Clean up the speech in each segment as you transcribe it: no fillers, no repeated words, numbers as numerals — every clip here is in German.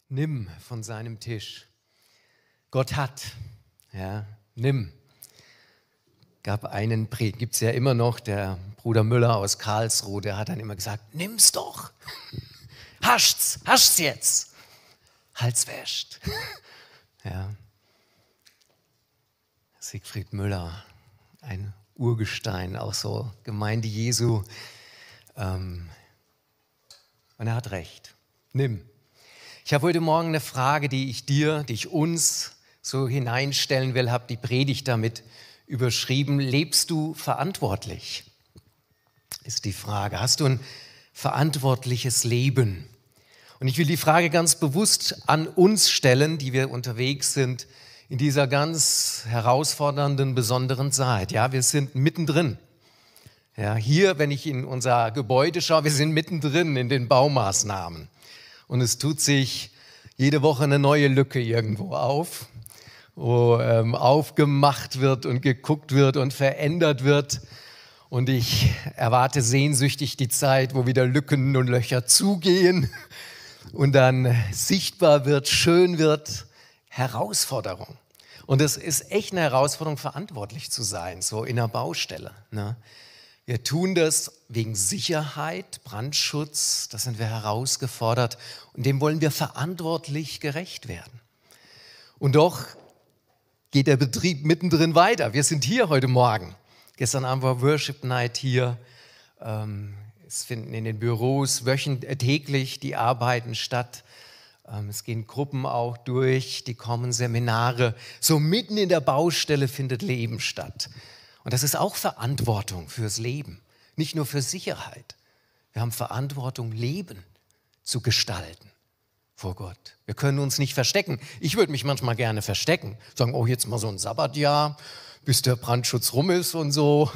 Nimm von seinem Tisch. Gott hat, ja, nimm. Gab einen Prediger, gibt es ja immer noch, der Bruder Müller aus Karlsruhe, der hat dann immer gesagt, nimm's doch, hascht's jetzt, Hals wäscht. Ja. Siegfried Müller, ein Urgestein, auch so Gemeinde Jesu. Und er hat recht, nimm. Ich habe heute Morgen eine Frage, die ich uns so hineinstellen will, habe die Predigt damit überschrieben. Lebst du verantwortlich? Ist die Frage. Hast du ein verantwortliches Leben? Und ich will die Frage ganz bewusst an uns stellen, die wir unterwegs sind in dieser ganz herausfordernden, besonderen Zeit. Ja, wir sind mittendrin. Ja, hier, wenn ich in unser Gebäude schaue, wir sind mittendrin in den Baumaßnahmen. Und es tut sich jede Woche eine neue Lücke irgendwo auf, wo aufgemacht wird und geguckt wird und verändert wird. Und ich erwarte sehnsüchtig die Zeit, wo wieder Lücken und Löcher zugehen und dann sichtbar wird, schön wird. Herausforderung. Und es ist echt eine Herausforderung, verantwortlich zu sein, so in einer Baustelle. Ne? Wir tun das wegen Sicherheit, Brandschutz, da sind wir herausgefordert und dem wollen wir verantwortlich gerecht werden. Und doch geht der Betrieb mittendrin weiter. Wir sind hier heute Morgen. Gestern Abend war Worship Night hier. Es finden in den Büros täglich die Arbeiten statt. Es gehen Gruppen auch durch, die kommen Seminare. So mitten in der Baustelle findet Leben statt. Und das ist auch Verantwortung fürs Leben, nicht nur für Sicherheit. Wir haben Verantwortung, Leben zu gestalten vor Gott. Wir können uns nicht verstecken. Ich würde mich manchmal gerne verstecken, sagen, oh, jetzt mal so ein Sabbatjahr, bis der Brandschutz rum ist und so.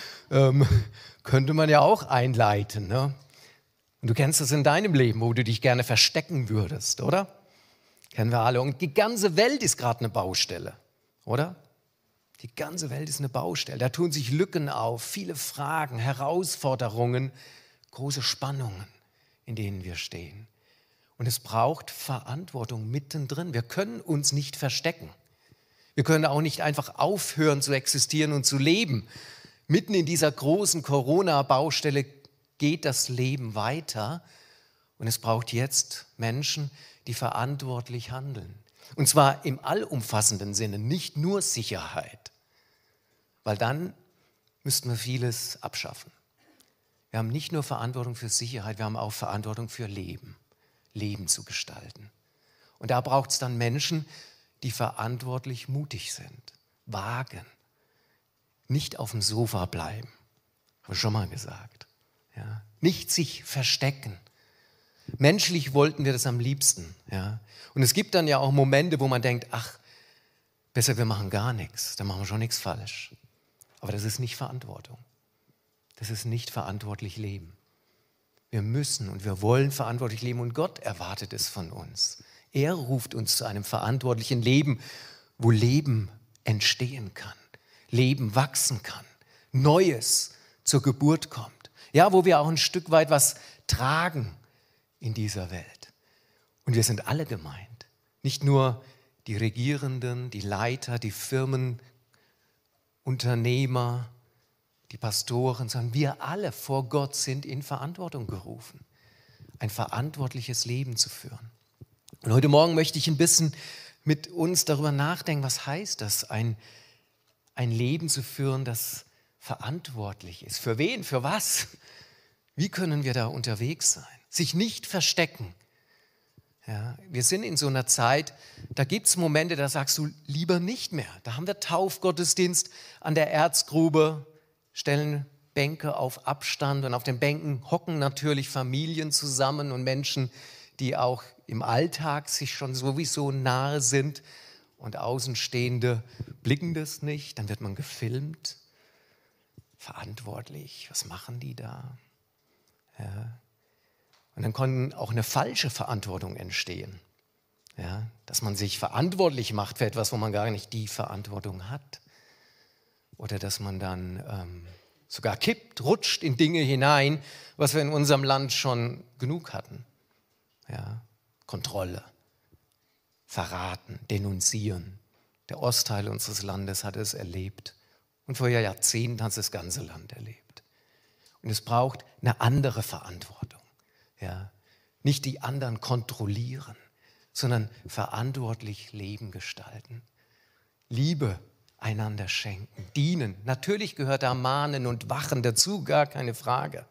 Könnte man ja auch einleiten, ne? Und du kennst das in deinem Leben, wo du dich gerne verstecken würdest, oder? Kennen wir alle. Und die ganze Welt ist gerade eine Baustelle, oder? Die ganze Welt ist eine Baustelle. Da tun sich Lücken auf, viele Fragen, Herausforderungen, große Spannungen, in denen wir stehen. Und es braucht Verantwortung mittendrin. Wir können uns nicht verstecken. Wir können auch nicht einfach aufhören zu existieren und zu leben. Mitten in dieser großen Corona-Baustelle geht das Leben weiter. Und es braucht jetzt Menschen, die verantwortlich handeln. Und zwar im allumfassenden Sinne, nicht nur Sicherheit. Weil dann müssten wir vieles abschaffen. Wir haben nicht nur Verantwortung für Sicherheit, wir haben auch Verantwortung für Leben. Leben zu gestalten. Und da braucht es dann Menschen, die verantwortlich mutig sind, wagen, nicht auf dem Sofa bleiben. Habe ich schon mal gesagt. Ja. Nicht sich verstecken. Menschlich wollten wir das am liebsten. Ja. Und es gibt dann ja auch Momente, wo man denkt, ach, besser wir machen gar nichts, dann machen wir schon nichts falsch. Aber das ist nicht Verantwortung. Das ist nicht verantwortlich leben. Wir müssen und wir wollen verantwortlich leben und Gott erwartet es von uns. Er ruft uns zu einem verantwortlichen Leben, wo Leben entstehen kann, Leben wachsen kann, Neues zur Geburt kommt. Ja, wo wir auch ein Stück weit was tragen in dieser Welt. Und wir sind alle gemeint. Nicht nur die Regierenden, die Leiter, die Firmenunternehmer, die Pastoren, sondern wir alle vor Gott sind in Verantwortung gerufen, ein verantwortliches Leben zu führen. Und heute Morgen möchte ich ein bisschen mit uns darüber nachdenken, was heißt das, ein Leben zu führen, das verantwortlich ist. Für wen, für was? Wie können wir da unterwegs sein? Sich nicht verstecken. Ja, wir sind in so einer Zeit, da gibt es Momente, da sagst du lieber nicht mehr. Da haben wir Taufgottesdienst an der Erzgrube, stellen Bänke auf Abstand und auf den Bänken hocken natürlich Familien zusammen und Menschen, die auch im Alltag sich schon sowieso nahe sind und Außenstehende blicken das nicht. Dann wird man gefilmt, verantwortlich, was machen die da? Ja. Und dann kann auch eine falsche Verantwortung entstehen, ja, dass man sich verantwortlich macht für etwas, wo man gar nicht die Verantwortung hat. Oder dass man dann sogar kippt, rutscht in Dinge hinein, was wir in unserem Land schon genug hatten. Ja, Kontrolle, verraten, denunzieren. Der Ostteil unseres Landes hat es erlebt. Und vor Jahrzehnten hat es das ganze Land erlebt. Und es braucht eine andere Verantwortung. Ja? Nicht die anderen kontrollieren, sondern verantwortlich Leben gestalten. Liebe einander schenken, dienen. Natürlich gehört da Mahnen und Wachen dazu, gar keine Frage.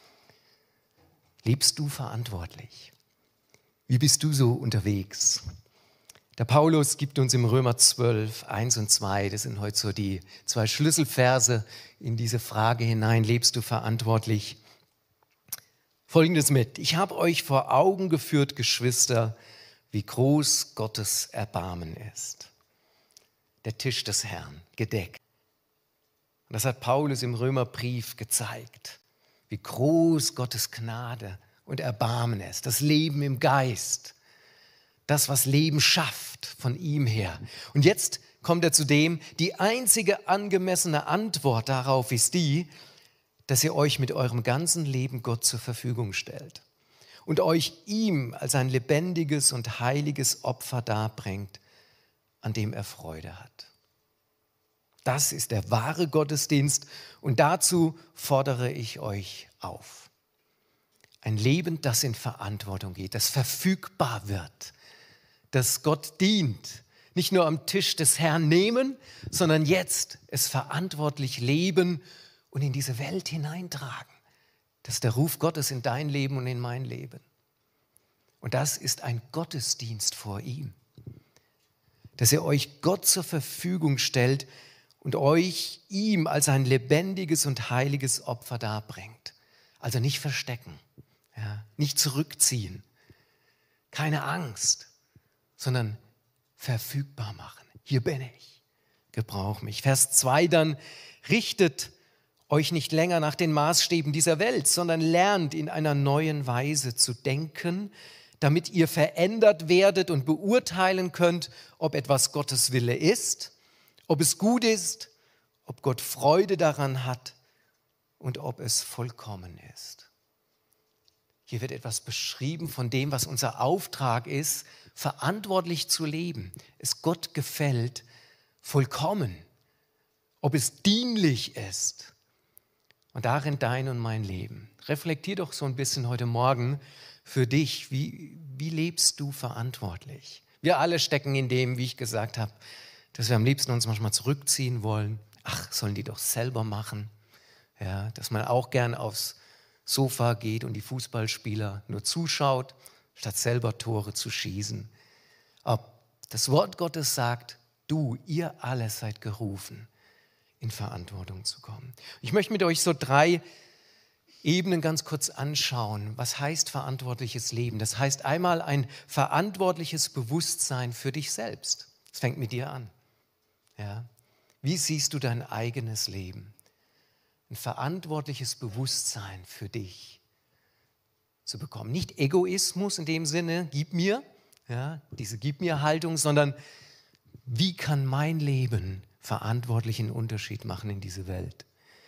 Lebst du verantwortlich? Wie bist du so unterwegs? Der Paulus gibt uns im Römer 12, 1 und 2, das sind heute so die 2 Schlüsselverse in diese Frage hinein, lebst du verantwortlich? Folgendes mit: Ich habe euch vor Augen geführt, Geschwister, wie groß Gottes Erbarmen ist. Der Tisch des Herrn, gedeckt. Und das hat Paulus im Römerbrief gezeigt, wie groß Gottes Gnade und Erbarmen ist. Das Leben im Geist, das, was Leben schafft von ihm her. Und jetzt kommt er zu dem, die einzige angemessene Antwort darauf ist die, dass ihr euch mit eurem ganzen Leben Gott zur Verfügung stellt und euch ihm als ein lebendiges und heiliges Opfer darbringt, an dem er Freude hat. Das ist der wahre Gottesdienst und dazu fordere ich euch auf. Ein Leben, das in Verantwortung geht, das verfügbar wird, das Gott dient. Nicht nur am Tisch des Herrn nehmen, sondern jetzt es verantwortlich leben und in diese Welt hineintragen. Das ist der Ruf Gottes in dein Leben und in mein Leben. Und das ist ein Gottesdienst vor ihm. Dass ihr euch Gott zur Verfügung stellt und euch ihm als ein lebendiges und heiliges Opfer darbringt. Also nicht verstecken, ja, nicht zurückziehen, keine Angst, sondern verfügbar machen. Hier bin ich, gebrauch mich. Vers 2 dann: Richtet euch nicht länger nach den Maßstäben dieser Welt, sondern lernt in einer neuen Weise zu denken, damit ihr verändert werdet und beurteilen könnt, ob etwas Gottes Wille ist, ob es gut ist, ob Gott Freude daran hat und ob es vollkommen ist. Hier wird etwas beschrieben von dem, was unser Auftrag ist, verantwortlich zu leben. Es Gott gefällt, vollkommen, ob es dienlich ist. Und darin dein und mein Leben. Reflektier doch so ein bisschen heute Morgen für dich, wie lebst du verantwortlich? Wir alle stecken in dem, wie ich gesagt habe, dass wir am liebsten uns manchmal zurückziehen wollen. Ach, sollen die doch selber machen. Ja, dass man auch gern aufs Sofa geht und die Fußballspieler nur zuschaut, statt selber Tore zu schießen. Aber das Wort Gottes sagt, ihr alle seid gerufen, in Verantwortung zu kommen. Ich möchte mit euch so 3 Ebenen ganz kurz anschauen. Was heißt verantwortliches Leben? Das heißt einmal ein verantwortliches Bewusstsein für dich selbst. Das fängt mit dir an. Ja? Wie siehst du dein eigenes Leben? Ein verantwortliches Bewusstsein für dich zu bekommen. Nicht Egoismus in dem Sinne, gib mir, ja, diese Gib mir Haltung, sondern wie kann mein Leben verantwortlichen Unterschied machen in diese Welt?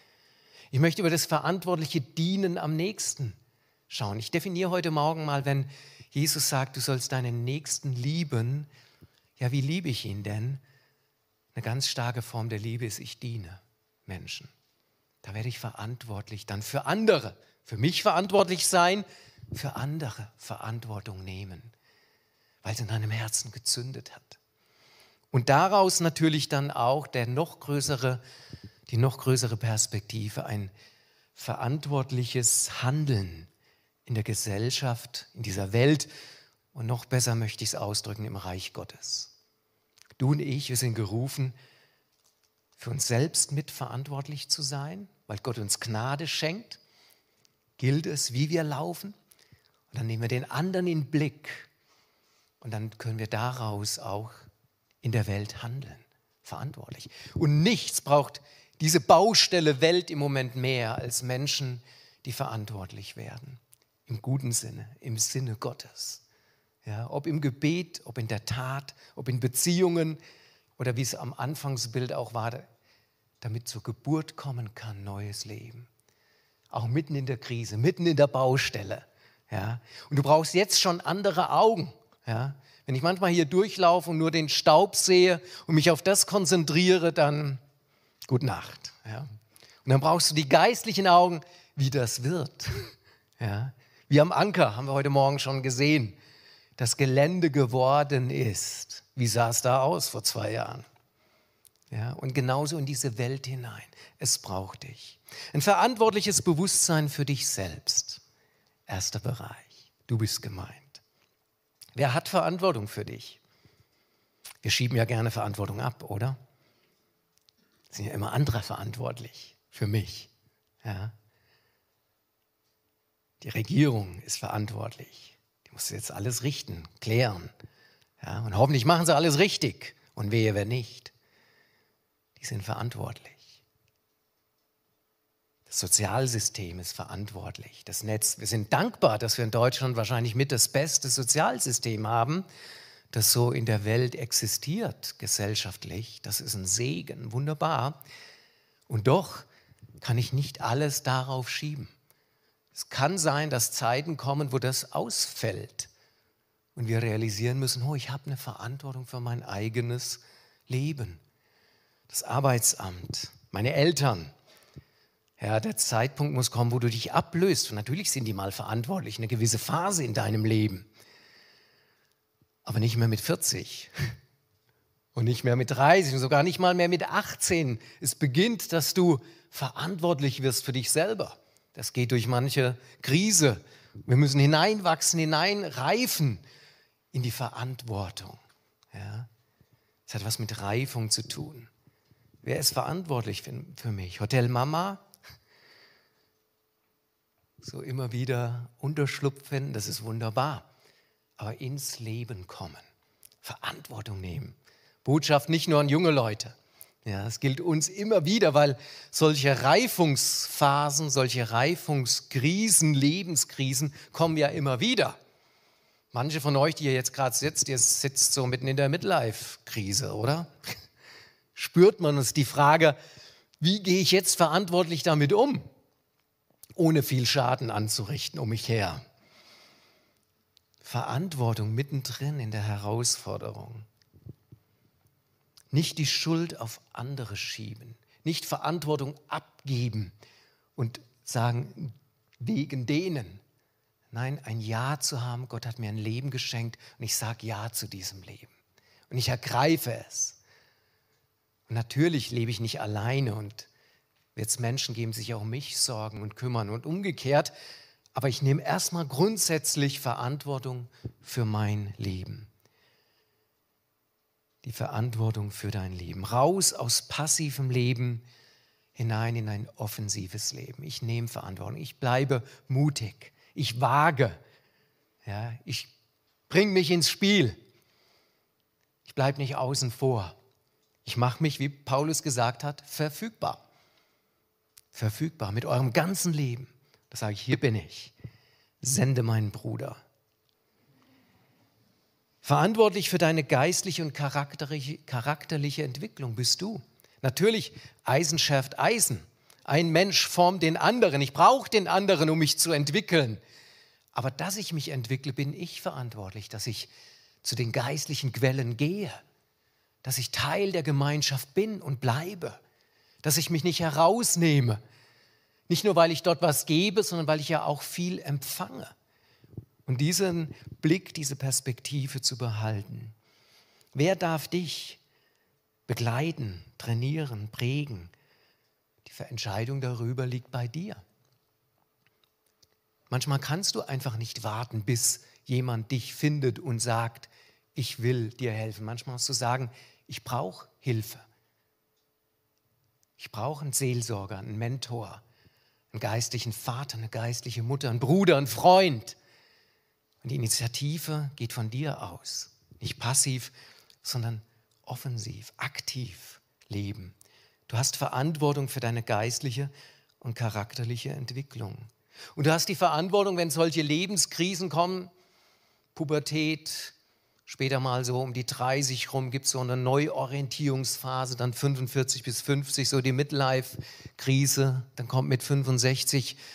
Ich möchte über das verantwortliche Dienen am Nächsten schauen. Ich definiere heute Morgen mal, wenn Jesus sagt, du sollst deinen Nächsten lieben, ja, wie liebe ich ihn denn? Eine ganz starke Form der Liebe ist, ich diene Menschen. Da werde ich verantwortlich dann für andere, für mich verantwortlich sein, für andere Verantwortung nehmen, weil es in deinem Herzen gezündet hat. Und daraus natürlich dann auch die noch größere Perspektive, ein verantwortliches Handeln in der Gesellschaft, in dieser Welt und noch besser möchte ich es ausdrücken, im Reich Gottes. Du und ich, wir sind gerufen, für uns selbst mitverantwortlich zu sein, weil Gott uns Gnade schenkt, gilt es, wie wir laufen. Und dann nehmen wir den anderen in den Blick und dann können wir daraus auch in der Welt handeln, verantwortlich. Und nichts braucht diese Baustelle Welt im Moment mehr als Menschen, die verantwortlich werden. Im guten Sinne, im Sinne Gottes. Ja, ob im Gebet, ob in der Tat, ob in Beziehungen oder wie es am Anfangsbild auch war, damit zur Geburt kommen kann, neues Leben. Auch mitten in der Krise, mitten in der Baustelle. Ja. Und du brauchst jetzt schon andere Augen. Ja. Wenn ich manchmal hier durchlaufe und nur den Staub sehe und mich auf das konzentriere, dann gute Nacht. Ja. Und dann brauchst du die geistlichen Augen, wie das wird. Ja. Wie am Anker, haben wir heute Morgen schon gesehen, das Gelände geworden ist. Wie sah es da aus vor 2 Jahren? Ja, und genauso in diese Welt hinein. Es braucht dich. Ein verantwortliches Bewusstsein für dich selbst. Erster Bereich. Du bist gemeint. Wer hat Verantwortung für dich? Wir schieben ja gerne Verantwortung ab, oder? Es sind ja immer andere verantwortlich für mich. Ja. Die Regierung ist verantwortlich. Die muss jetzt alles richten, klären. Ja, und hoffentlich machen sie alles richtig. Und wehe, wer nicht. Die sind verantwortlich. Das Sozialsystem ist verantwortlich. Das Netz. Wir sind dankbar, dass wir in Deutschland wahrscheinlich mit das beste Sozialsystem haben, das so in der Welt existiert, gesellschaftlich. Das ist ein Segen, wunderbar. Und doch kann ich nicht alles darauf schieben. Es kann sein, dass Zeiten kommen, wo das ausfällt. Und wir realisieren müssen, oh, ich habe eine Verantwortung für mein eigenes Leben. Das Arbeitsamt, meine Eltern. Ja, der Zeitpunkt muss kommen, wo du dich ablöst. Und natürlich sind die mal verantwortlich, eine gewisse Phase in deinem Leben. Aber nicht mehr mit 40 und nicht mehr mit 30 und sogar nicht mal mehr mit 18. Es beginnt, dass du verantwortlich wirst für dich selber. Das geht durch manche Krise. Wir müssen hineinwachsen, hineinreifen in die Verantwortung. Ja. Das hat was mit Reifung zu tun. Wer ist verantwortlich für mich? Hotel Mama? So immer wieder Unterschlupf finden, das ist wunderbar. Aber ins Leben kommen, Verantwortung nehmen. Botschaft nicht nur an junge Leute. Ja, es gilt uns immer wieder, weil solche Reifungsphasen, solche Reifungskrisen, Lebenskrisen kommen ja immer wieder. Manche von euch, die ihr jetzt gerade sitzt, ihr sitzt so mitten in der Midlife-Krise, oder? Spürt man uns die Frage, wie gehe ich jetzt verantwortlich damit um, ohne viel Schaden anzurichten um mich her? Verantwortung mittendrin in der Herausforderung. Nicht die Schuld auf andere schieben, nicht Verantwortung abgeben und sagen, wegen denen. Nein, ein Ja zu haben, Gott hat mir ein Leben geschenkt und ich sage Ja zu diesem Leben. Und ich ergreife es. Und natürlich lebe ich nicht alleine und wird es Menschen geben, die sich auch um mich sorgen und kümmern und umgekehrt. Aber ich nehme erstmal grundsätzlich Verantwortung für mein Leben. Die Verantwortung für dein Leben. Raus aus passivem Leben hinein in ein offensives Leben. Ich nehme Verantwortung. Ich bleibe mutig. Ich wage. Ja, ich bringe mich ins Spiel. Ich bleibe nicht außen vor. Ich mache mich, wie Paulus gesagt hat, verfügbar. Verfügbar mit eurem ganzen Leben. Da sage ich, hier bin ich. Sende meinen Bruder. Verantwortlich für deine geistliche und charakterliche Entwicklung bist du. Natürlich, Eisen schärft Eisen. Ein Mensch formt den anderen. Ich brauche den anderen, um mich zu entwickeln. Aber dass ich mich entwickle, bin ich verantwortlich, dass ich zu den geistlichen Quellen gehe, dass ich Teil der Gemeinschaft bin und bleibe, dass ich mich nicht herausnehme. Nicht nur, weil ich dort was gebe, sondern weil ich ja auch viel empfange. Und diesen Blick, diese Perspektive zu behalten. Wer darf dich begleiten, trainieren, prägen? Die Entscheidung darüber liegt bei dir. Manchmal kannst du einfach nicht warten, bis jemand dich findet und sagt, ich will dir helfen. Manchmal musst du sagen, ich brauche Hilfe. Ich brauche einen Seelsorger, einen Mentor, einen geistlichen Vater, eine geistliche Mutter, einen Bruder, einen Freund. Und die Initiative geht von dir aus. Nicht passiv, sondern offensiv, aktiv leben. Du hast Verantwortung für deine geistliche und charakterliche Entwicklung. Und du hast die Verantwortung, wenn solche Lebenskrisen kommen, Pubertät, später mal so um die 30 rum gibt es so eine Neuorientierungsphase, dann 45 bis 50, so die Midlife-Krise. Dann kommt mit 65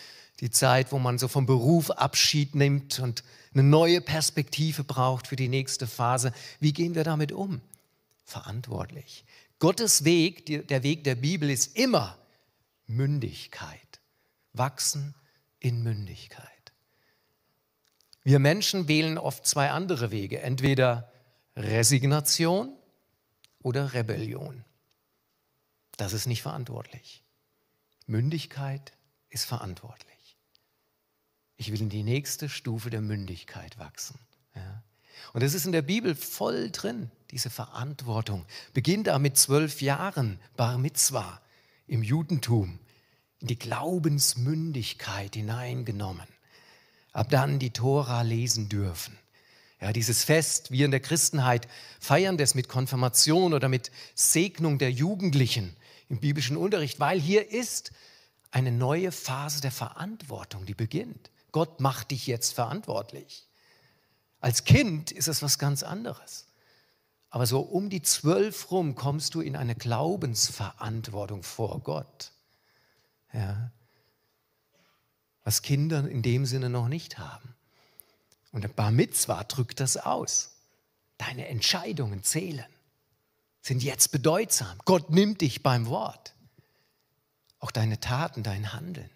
Die Zeit, wo man so vom Beruf Abschied nimmt und eine neue Perspektive braucht für die nächste Phase. Wie gehen wir damit um? Verantwortlich. Gottes Weg, der Weg der Bibel ist immer Mündigkeit. Wachsen in Mündigkeit. Wir Menschen wählen oft zwei andere Wege. Entweder Resignation oder Rebellion. Das ist nicht verantwortlich. Mündigkeit ist verantwortlich. Ich will in die nächste Stufe der Mündigkeit wachsen. Ja. Und das ist in der Bibel voll drin, diese Verantwortung. Beginnt da mit 12 Jahren, Bar Mitzwa im Judentum, in die Glaubensmündigkeit hineingenommen. Ab dann die Tora lesen dürfen. Ja, dieses Fest, wir in der Christenheit feiern das mit Konfirmation oder mit Segnung der Jugendlichen im biblischen Unterricht, weil hier ist eine neue Phase der Verantwortung, die beginnt. Gott macht dich jetzt verantwortlich. Als Kind ist es was ganz anderes. Aber so um die 12 rum kommst du in eine Glaubensverantwortung vor Gott. Ja. Was Kinder in dem Sinne noch nicht haben. Und der Bar Mitzwa drückt das aus. Deine Entscheidungen zählen, sind jetzt bedeutsam. Gott nimmt dich beim Wort. Auch deine Taten, dein Handeln.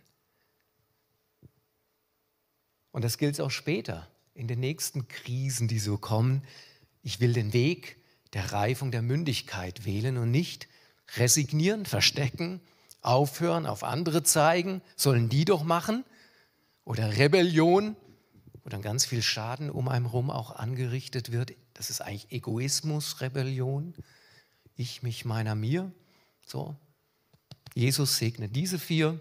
Und das gilt auch später, in den nächsten Krisen, die so kommen. Ich will den Weg der Reifung der Mündigkeit wählen und nicht resignieren, verstecken, aufhören, auf andere zeigen, sollen die doch machen. Oder Rebellion, wo dann ganz viel Schaden um einen herum auch angerichtet wird. Das ist eigentlich Egoismus, Rebellion. Ich, mich, meiner, mir. So. Jesus segnet diese 4.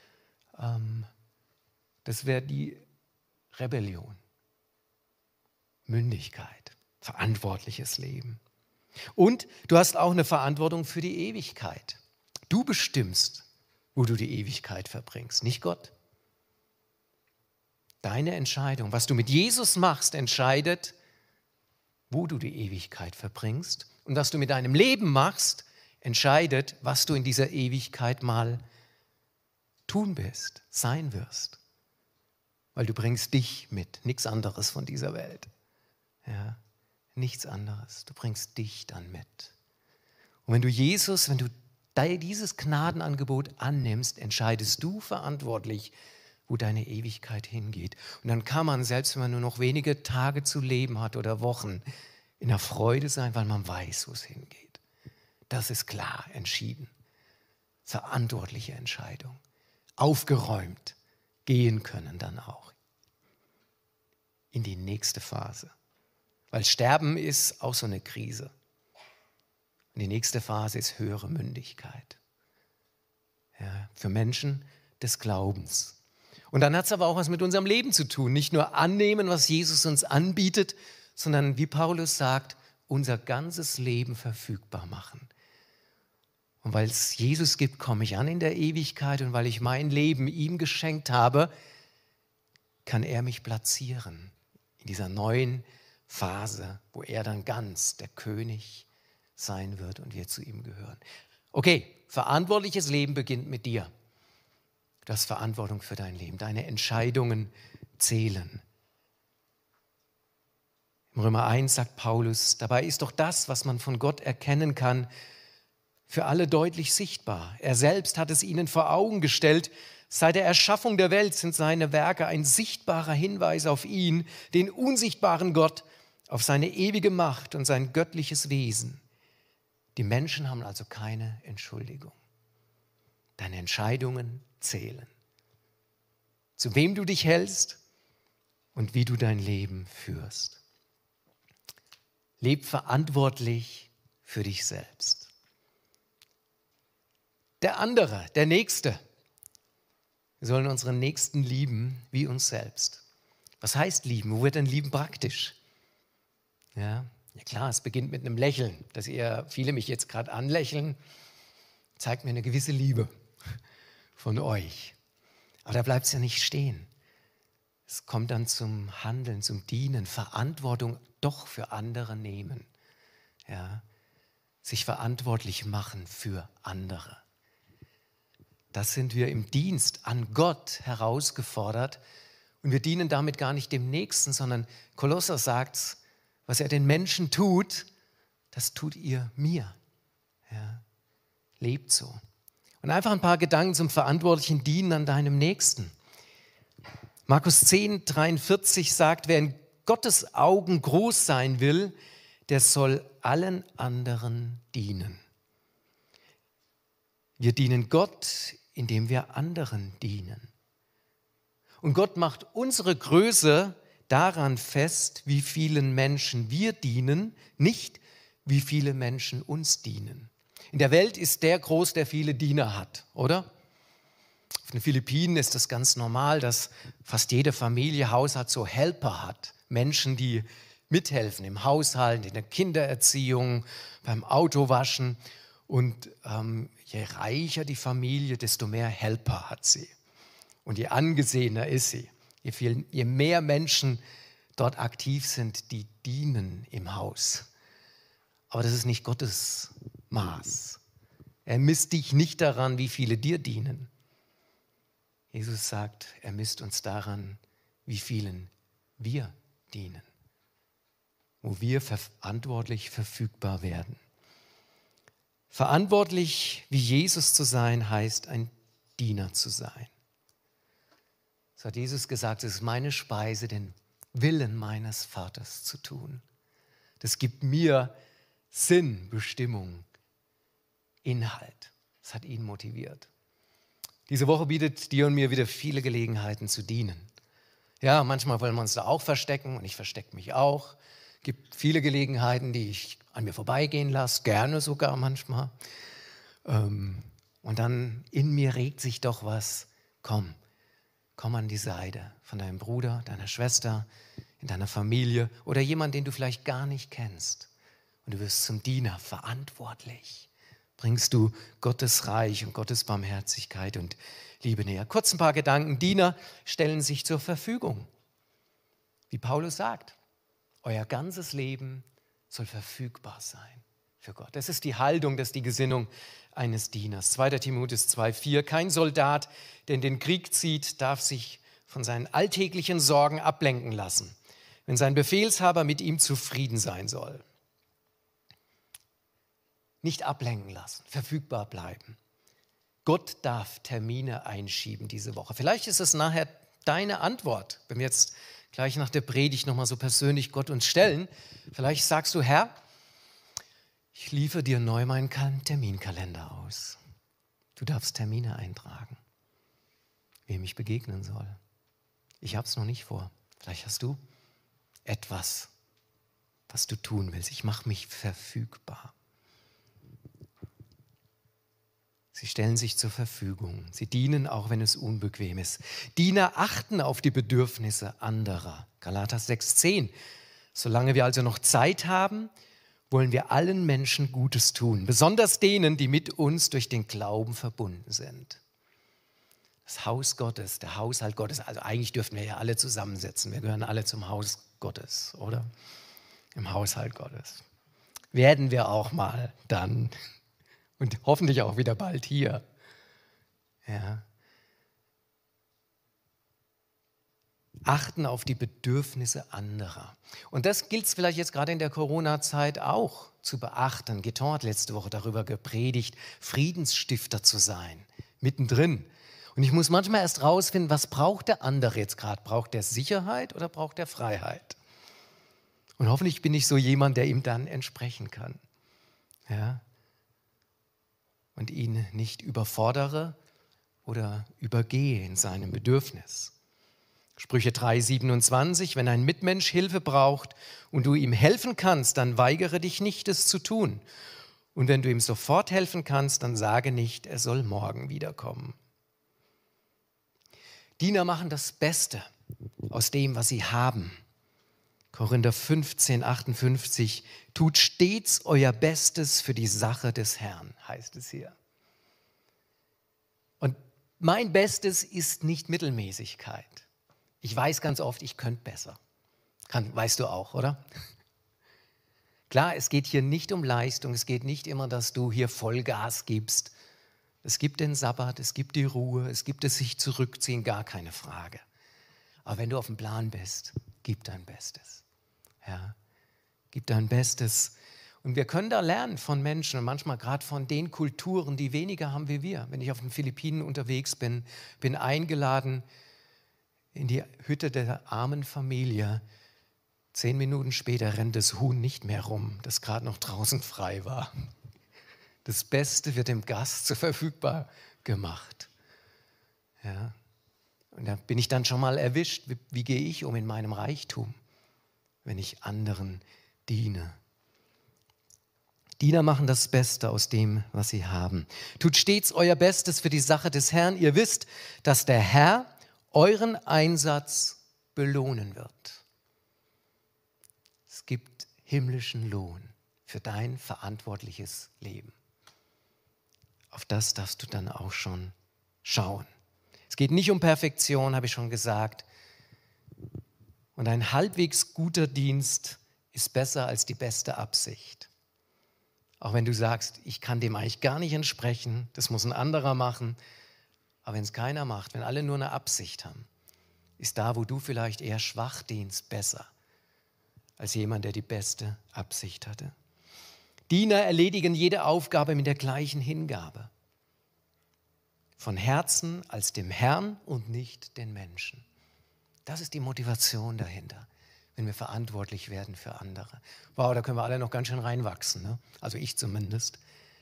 Das wäre die Rebellion. Mündigkeit, verantwortliches Leben. Und du hast auch eine Verantwortung für die Ewigkeit. Du bestimmst, wo du die Ewigkeit verbringst, nicht Gott. Deine Entscheidung, was du mit Jesus machst, entscheidet, wo du die Ewigkeit verbringst. Und was du mit deinem Leben machst, entscheidet, was du in dieser Ewigkeit mal tun wirst, sein wirst. Weil du bringst dich mit, nichts anderes von dieser Welt. Ja, nichts anderes. Du bringst dich dann mit. Und wenn du dieses Gnadenangebot annimmst, entscheidest du verantwortlich, wo deine Ewigkeit hingeht. Und dann kann man, selbst wenn man nur noch wenige Tage zu leben hat oder Wochen, in der Freude sein, weil man weiß, wo es hingeht. Das ist klar entschieden. Verantwortliche Entscheidung. Aufgeräumt gehen können dann auch in die nächste Phase. Weil Sterben ist auch so eine Krise. Und die nächste Phase ist höhere Mündigkeit. Ja, für Menschen des Glaubens. Und dann hat es aber auch was mit unserem Leben zu tun. Nicht nur annehmen, was Jesus uns anbietet, sondern, wie Paulus sagt, unser ganzes Leben verfügbar machen. Und weil es Jesus gibt, komme ich an in der Ewigkeit. Und weil ich mein Leben ihm geschenkt habe, kann er mich platzieren in dieser neuen Phase, wo er dann ganz der König sein wird und wir zu ihm gehören. Okay, verantwortliches Leben beginnt mit dir. Du hast Verantwortung für dein Leben. Deine Entscheidungen zählen. Im Römer 1 sagt Paulus, dabei ist doch das, was man von Gott erkennen kann, für alle deutlich sichtbar. Er selbst hat es ihnen vor Augen gestellt. Seit der Erschaffung der Welt sind seine Werke ein sichtbarer Hinweis auf ihn, den unsichtbaren Gott, auf seine ewige Macht und sein göttliches Wesen. Die Menschen haben also keine Entschuldigung. Deine Entscheidungen zählen. Zu wem du dich hältst und wie du dein Leben führst. Leb verantwortlich für dich selbst. Der andere, der Nächste. Wir sollen unseren Nächsten lieben wie uns selbst. Was heißt lieben? Wo wird denn lieben praktisch? Ja klar, es beginnt mit einem Lächeln. Dass viele mich jetzt gerade anlächeln, zeigt mir eine gewisse Liebe von euch. Aber da bleibt es ja nicht stehen. Es kommt dann zum Handeln, zum Dienen, Verantwortung doch für andere nehmen. Ja, sich verantwortlich machen für andere. Da sind wir im Dienst an Gott herausgefordert. Und wir dienen damit gar nicht dem Nächsten, sondern Kolosser sagt, was er den Menschen tut, das tut ihr mir. Ja, lebt so. Und einfach ein paar Gedanken zum verantwortlichen Dienen an deinem Nächsten. Markus 10, 43 sagt, wer in Gottes Augen groß sein will, der soll allen anderen dienen. Wir dienen Gott, indem wir anderen dienen. Und Gott macht unsere Größe daran fest, wie vielen Menschen wir dienen, nicht wie viele Menschen uns dienen. In der Welt ist der groß, der viele Diener hat, oder? Auf den Philippinen ist es ganz normal, dass fast jede Familie, Haushalt so Helper hat. Menschen, die mithelfen im Haushalt, in der Kindererziehung, beim Autowaschen. Und je reicher die Familie, desto mehr Helper hat sie. Und je angesehener ist sie. Je mehr Menschen dort aktiv sind, die dienen im Haus. Aber das ist nicht Gottes Maß. Er misst dich nicht daran, wie viele dir dienen. Jesus sagt, er misst uns daran, wie vielen wir dienen. Wo wir verantwortlich verfügbar werden. Verantwortlich wie Jesus zu sein, heißt ein Diener zu sein. So hat Jesus gesagt, es ist meine Speise, den Willen meines Vaters zu tun. Das gibt mir Sinn, Bestimmung, Inhalt. Das hat ihn motiviert. Diese Woche bietet dir und mir wieder viele Gelegenheiten zu dienen. Ja, manchmal wollen wir uns da auch verstecken und ich verstecke mich auch. Es gibt viele Gelegenheiten, die ich an mir vorbeigehen lasse, gerne sogar manchmal. Und dann in mir regt sich doch was. Komm an die Seite von deinem Bruder, deiner Schwester, in deiner Familie oder jemand, den du vielleicht gar nicht kennst. Und du wirst zum Diener verantwortlich. Bringst du Gottes Reich und Gottes Barmherzigkeit und Liebe näher. Kurz ein paar Gedanken. Diener stellen sich zur Verfügung. Wie Paulus sagt, euer ganzes Leben soll verfügbar sein für Gott. Das ist die Haltung, das ist die Gesinnung eines Dieners. 2. Timotheus 2,4. Kein Soldat, der in den Krieg zieht, darf sich von seinen alltäglichen Sorgen ablenken lassen, wenn sein Befehlshaber mit ihm zufrieden sein soll. Nicht ablenken lassen, verfügbar bleiben. Gott darf Termine einschieben diese Woche. Vielleicht ist es nachher deine Antwort, wenn wir jetzt gleich nach der Predigt nochmal so persönlich Gott uns stellen. Vielleicht sagst du, Herr, ich liefere dir neu meinen Terminkalender aus. Du darfst Termine eintragen, wem ich begegnen soll. Ich habe es noch nicht vor. Vielleicht hast du etwas, was du tun willst. Ich mache mich verfügbar. Sie stellen sich zur Verfügung. Sie dienen, auch wenn es unbequem ist. Diener achten auf die Bedürfnisse anderer. Galater 6,10. Solange wir also noch Zeit haben, wollen wir allen Menschen Gutes tun, besonders denen, die mit uns durch den Glauben verbunden sind. Das Haus Gottes, der Haushalt Gottes, also eigentlich dürften wir ja alle zusammensetzen. Wir gehören alle zum Haus Gottes, oder? Im Haushalt Gottes. Werden wir auch mal dann. Und hoffentlich auch wieder bald hier. Ja. Achten auf die Bedürfnisse anderer. Und das gilt es vielleicht jetzt gerade in der Corona-Zeit auch zu beachten. Geton hat letzte Woche darüber gepredigt, Friedensstifter zu sein, mittendrin. Und ich muss manchmal erst rausfinden, was braucht der andere jetzt gerade? Braucht der Sicherheit oder braucht der Freiheit? Und hoffentlich bin ich so jemand, der ihm dann entsprechen kann. Ja. Und ihn nicht überfordere oder übergehe in seinem Bedürfnis. Sprüche 3,27, wenn ein Mitmensch Hilfe braucht und du ihm helfen kannst, dann weigere dich nicht, es zu tun. Und wenn du ihm sofort helfen kannst, dann sage nicht, er soll morgen wiederkommen. Diener machen das Beste aus dem, was sie haben. Korinther 15,58, tut stets euer Bestes für die Sache des Herrn, heißt es hier. Und mein Bestes ist nicht Mittelmäßigkeit. Ich weiß ganz oft, ich könnte besser. Weißt du auch, oder? Klar, es geht hier nicht um Leistung, es geht nicht immer, dass du hier Vollgas gibst. Es gibt den Sabbat, es gibt die Ruhe, es gibt das sich zurückziehen, gar keine Frage. Aber wenn du auf dem Plan bist, gib dein Bestes. Ja, gib dein Bestes. Und wir können da lernen von Menschen und manchmal gerade von den Kulturen, die weniger haben wie wir. Wenn ich auf den Philippinen unterwegs bin eingeladen in die Hütte der armen Familie. 10 Minuten später rennt das Huhn nicht mehr rum, das gerade noch draußen frei war. Das Beste wird dem Gast zur verfügbar gemacht. Ja. Und da bin ich dann schon mal erwischt. Wie gehe ich um in meinem Reichtum, wenn ich anderen diene? Diener machen das Beste aus dem, was sie haben. Tut stets euer Bestes für die Sache des Herrn. Ihr wisst, dass der Herr euren Einsatz belohnen wird. Es gibt himmlischen Lohn für dein verantwortliches Leben. Auf das darfst du dann auch schon schauen. Es geht nicht um Perfektion, habe ich schon gesagt. Und ein halbwegs guter Dienst ist besser als die beste Absicht. Auch wenn du sagst, ich kann dem eigentlich gar nicht entsprechen, das muss ein anderer machen. Aber wenn es keiner macht, wenn alle nur eine Absicht haben, ist da, wo du vielleicht eher schwach dienst, besser als jemand, der die beste Absicht hatte. Diener erledigen jede Aufgabe mit der gleichen Hingabe. Von Herzen als dem Herrn und nicht den Menschen. Das ist die Motivation dahinter, wenn wir verantwortlich werden für andere. Wow, da können wir alle noch ganz schön reinwachsen, ne? Also ich zumindest.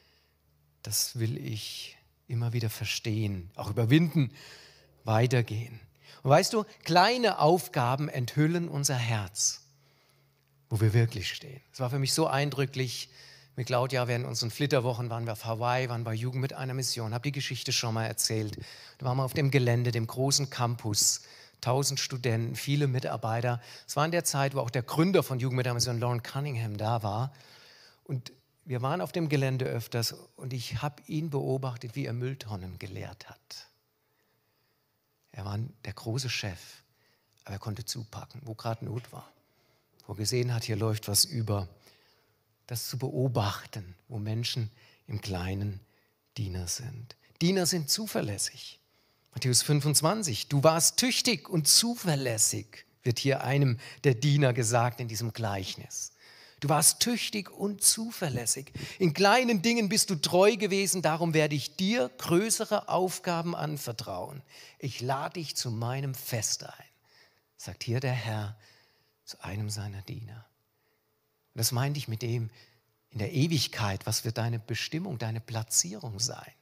Das will ich immer wieder verstehen, auch überwinden, weitergehen. Und weißt du, kleine Aufgaben enthüllen unser Herz, wo wir wirklich stehen. Es war für mich so eindrücklich. Mit Claudia während unseren Flitterwochen waren wir auf Hawaii, waren bei Jugend mit einer Mission, habe die Geschichte schon mal erzählt. Da waren wir auf dem Gelände, dem großen Campus, 1000 Studenten, viele Mitarbeiter. Es war in der Zeit, wo auch der Gründer von Jugend mit einer Mission, Lauren Cunningham, da war. Und wir waren auf dem Gelände öfters und ich habe ihn beobachtet, wie er Mülltonnen geleert hat. Er war der große Chef, aber er konnte zupacken, wo gerade Not war. Wo er gesehen hat, hier läuft was über. Das zu beobachten, wo Menschen im Kleinen Diener sind. Diener sind zuverlässig. Matthäus 25, du warst tüchtig und zuverlässig, wird hier einem der Diener gesagt in diesem Gleichnis. Du warst tüchtig und zuverlässig. In kleinen Dingen bist du treu gewesen, darum werde ich dir größere Aufgaben anvertrauen. Ich lade dich zu meinem Fest ein, sagt hier der Herr zu einem seiner Diener. Und das meinte ich mit dem, in der Ewigkeit, was wird deine Bestimmung, deine Platzierung sein?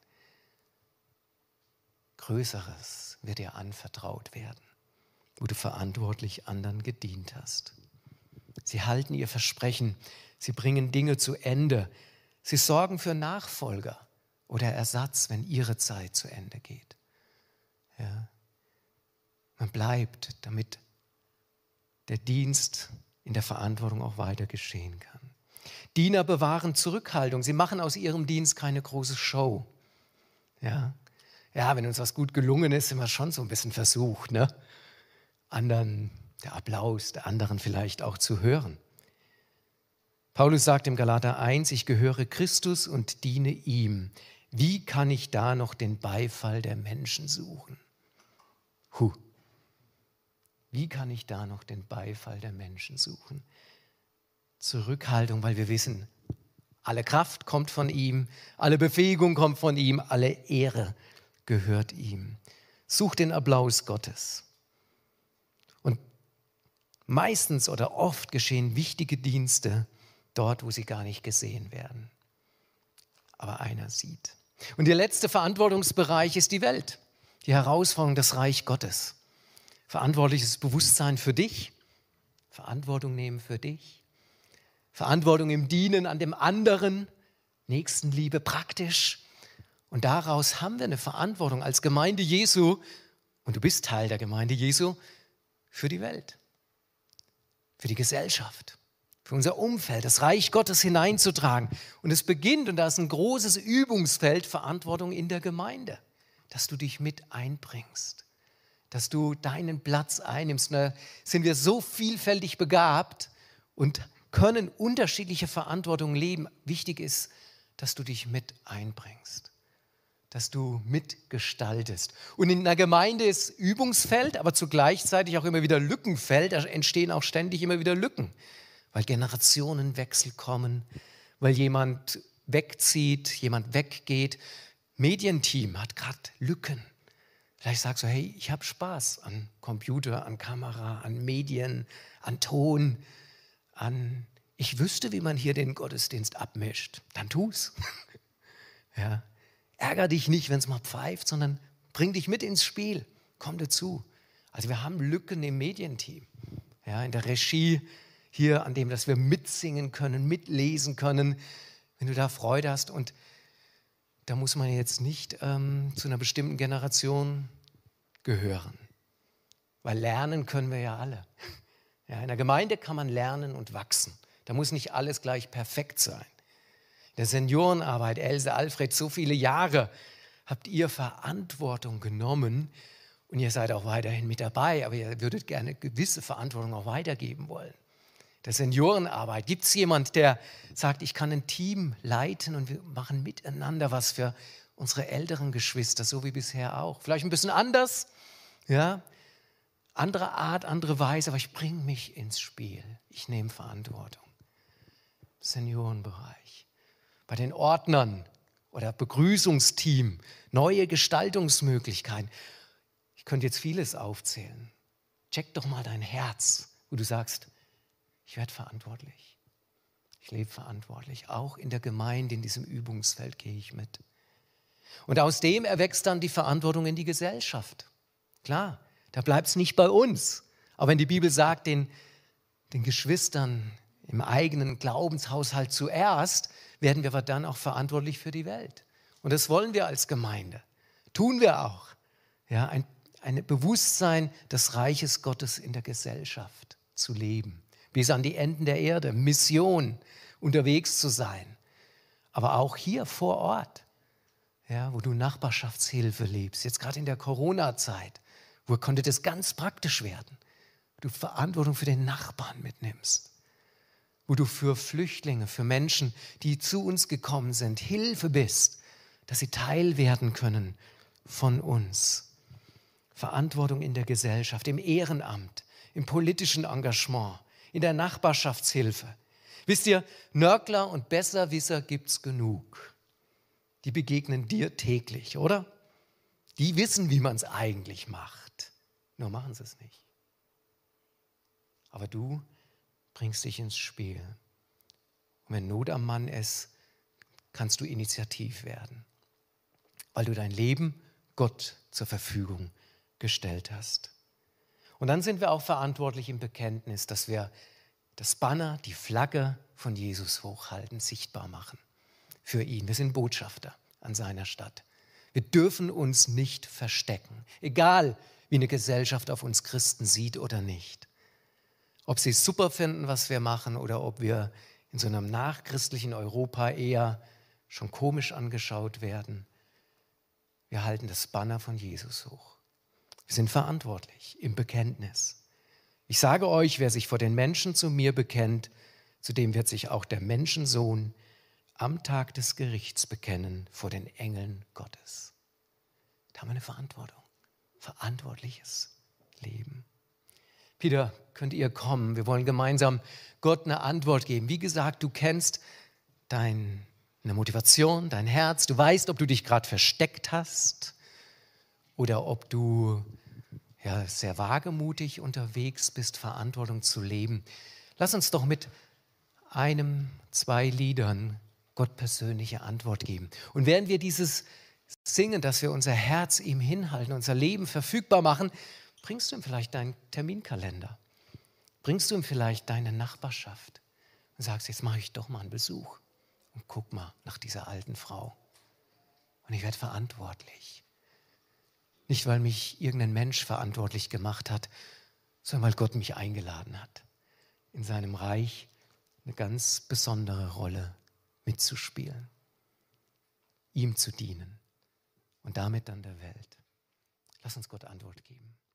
Größeres wird dir anvertraut werden, wo du verantwortlich anderen gedient hast. Sie halten ihr Versprechen, sie bringen Dinge zu Ende, sie sorgen für Nachfolger oder Ersatz, wenn ihre Zeit zu Ende geht. Ja. Man bleibt, damit der Dienst in der Verantwortung auch weiter geschehen kann. Diener bewahren Zurückhaltung. Sie machen aus ihrem Dienst keine große Show. Ja, wenn uns was gut gelungen ist, sind wir schon so ein bisschen versucht, ne? Anderen, der Applaus der anderen vielleicht auch zu hören. Paulus sagt im Galater 1, ich gehöre Christus und diene ihm. Wie kann ich da noch den Beifall der Menschen suchen? Wie kann ich da noch den Beifall der Menschen suchen? Zurückhaltung, weil wir wissen, alle Kraft kommt von ihm, alle Befähigung kommt von ihm, alle Ehre gehört ihm. Such den Applaus Gottes. Und meistens oder oft geschehen wichtige Dienste dort, wo sie gar nicht gesehen werden. Aber einer sieht. Und der letzte Verantwortungsbereich ist die Welt, die Herausforderung, das Reich Gottes. Verantwortliches Bewusstsein für dich, Verantwortung nehmen für dich, Verantwortung im Dienen an dem anderen, Nächstenliebe praktisch. Und daraus haben wir eine Verantwortung als Gemeinde Jesu, und du bist Teil der Gemeinde Jesu, für die Welt, für die Gesellschaft, für unser Umfeld, das Reich Gottes hineinzutragen. Und es beginnt, und da ist ein großes Übungsfeld, Verantwortung in der Gemeinde, dass du dich mit einbringst, dass du deinen Platz einnimmst. Da sind wir so vielfältig begabt und können unterschiedliche Verantwortungen leben. Wichtig ist, dass du dich mit einbringst. dass du mitgestaltest. Und in einer Gemeinde ist Übungsfeld, aber zugleich auch immer wieder Lückenfeld. Da entstehen auch ständig immer wieder Lücken, weil Generationenwechsel kommen, weil jemand wegzieht, jemand weggeht. Medienteam hat gerade Lücken. Vielleicht sagst du, hey, ich habe Spaß an Computer, an Kamera, an Medien, an Ton, ich wüsste, wie man hier den Gottesdienst abmischt. Dann tu's. Ja. Ärger dich nicht, wenn es mal pfeift, sondern bring dich mit ins Spiel. Komm dazu. Also wir haben Lücken im Medienteam. Ja, in der Regie hier, an dem, dass wir mitsingen können, mitlesen können, wenn du da Freude hast. Und da muss man jetzt nicht zu einer bestimmten Generation gehören. Weil lernen können wir ja alle. Ja, in der Gemeinde kann man lernen und wachsen. Da muss nicht alles gleich perfekt sein. In der Seniorenarbeit, Else, Alfred, so viele Jahre habt ihr Verantwortung genommen und ihr seid auch weiterhin mit dabei, aber ihr würdet gerne gewisse Verantwortung auch weitergeben wollen. In der Seniorenarbeit, gibt es jemand, der sagt, ich kann ein Team leiten und wir machen miteinander was für unsere älteren Geschwister, so wie bisher auch. Vielleicht ein bisschen anders, ja, andere Art, andere Weise, aber ich bringe mich ins Spiel. Ich nehme Verantwortung. Seniorenbereich. Bei den Ordnern oder Begrüßungsteam, neue Gestaltungsmöglichkeiten. Ich könnte jetzt vieles aufzählen. Check doch mal dein Herz, wo du sagst, ich werde verantwortlich. Ich lebe verantwortlich. Auch in der Gemeinde, in diesem Übungsfeld gehe ich mit. Und aus dem erwächst dann die Verantwortung in die Gesellschaft. Klar, da bleibt es nicht bei uns. Aber wenn die Bibel sagt, den Geschwistern im eigenen Glaubenshaushalt zuerst, werden wir aber dann auch verantwortlich für die Welt. Und das wollen wir als Gemeinde. Tun wir auch. Ja, ein Bewusstsein des Reiches Gottes in der Gesellschaft zu leben. Bis an die Enden der Erde, Mission, unterwegs zu sein. Aber auch hier vor Ort, ja, wo du Nachbarschaftshilfe lebst, jetzt gerade in der Corona-Zeit, wo konnte das ganz praktisch werden. Du Verantwortung für den Nachbarn mitnimmst. Wo du für Flüchtlinge, für Menschen, die zu uns gekommen sind, Hilfe bist, dass sie Teil werden können von uns. Verantwortung in der Gesellschaft, im Ehrenamt, im politischen Engagement, in der Nachbarschaftshilfe. Wisst ihr, Nörgler und Besserwisser gibt es genug. Die begegnen dir täglich, oder? Die wissen, wie man es eigentlich macht. Nur machen sie es nicht. Aber du bringst dich ins Spiel. Und wenn Not am Mann ist, kannst du initiativ werden, weil du dein Leben Gott zur Verfügung gestellt hast. Und dann sind wir auch verantwortlich im Bekenntnis, dass wir das Banner, die Flagge von Jesus hochhalten, sichtbar machen für ihn. Wir sind Botschafter an seiner Stadt. Wir dürfen uns nicht verstecken, egal wie eine Gesellschaft auf uns Christen sieht oder nicht. Ob sie es super finden, was wir machen, oder ob wir in so einem nachchristlichen Europa eher schon komisch angeschaut werden. Wir halten das Banner von Jesus hoch. Wir sind verantwortlich im Bekenntnis. Ich sage euch, wer sich vor den Menschen zu mir bekennt, zu dem wird sich auch der Menschensohn am Tag des Gerichts bekennen vor den Engeln Gottes. Da haben wir eine Verantwortung. Verantwortliches Leben. Peter, könnt ihr kommen? Wir wollen gemeinsam Gott eine Antwort geben. Wie gesagt, du kennst deine Motivation, dein Herz. Du weißt, ob du dich gerade versteckt hast oder ob du sehr wagemutig unterwegs bist, Verantwortung zu leben. Lass uns doch mit 2 Liedern Gott persönliche Antwort geben. Und während wir dieses singen, dass wir unser Herz ihm hinhalten, unser Leben verfügbar machen, bringst du ihm vielleicht deinen Terminkalender? Bringst du ihm vielleicht deine Nachbarschaft? Und sagst, jetzt mache ich doch mal einen Besuch und guck mal nach dieser alten Frau. Und ich werde verantwortlich. Nicht, weil mich irgendein Mensch verantwortlich gemacht hat, sondern weil Gott mich eingeladen hat, in seinem Reich eine ganz besondere Rolle mitzuspielen, ihm zu dienen und damit dann der Welt. Lass uns Gott Antwort geben.